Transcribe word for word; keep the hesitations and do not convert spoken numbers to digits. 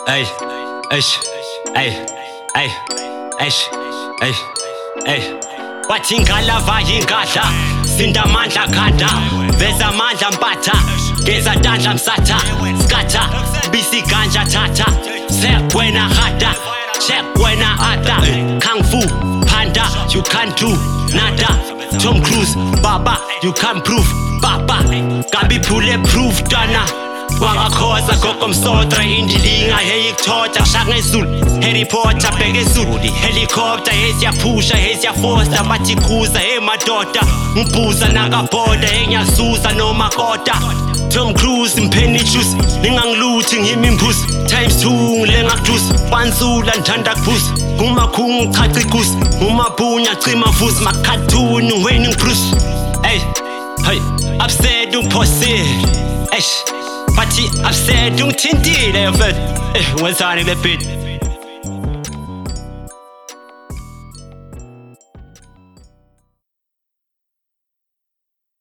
Ey, eish, ey, ey, eish, ey, ey. Wathi ingalava yingadla, sinda amandla khanda, veza amandla mpatha, geza tandla msatha, skatha, bisi ganja tata, sek wena hada, check wena ada, kung fu, panda, you can't do nada, Tom Cruise, baba, you can't prove, baba, gabi bulletproof dana. Wangakhoza gokomsotra indilinga heyikuthotha shaka ngeZulu Harry Potter bheke eZulu helicopter hesiyaphusha hesiyafosta bathi khuza hey madoda ngibhuza nakabhoda engiyazuza noma koda Tom Cruise mpheni juice ningangiluthi ngimi imphusi times two ngilenga juice pansula ndithanda kuphusa kumakhungu chacha igusi umabhunya cima vusi makhathuni ngweni Bruce hey hey upset ungiphosile eish Bathi upset ungithintile mfethu eh wenzani le beat